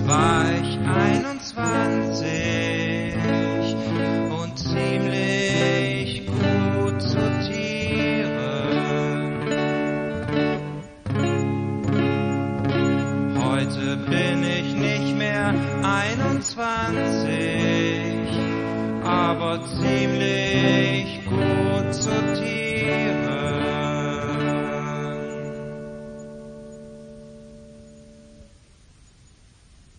war ich 21 und ziemlich gut zu Tiere. Heute bin ich nicht mehr 21, aber ziemlich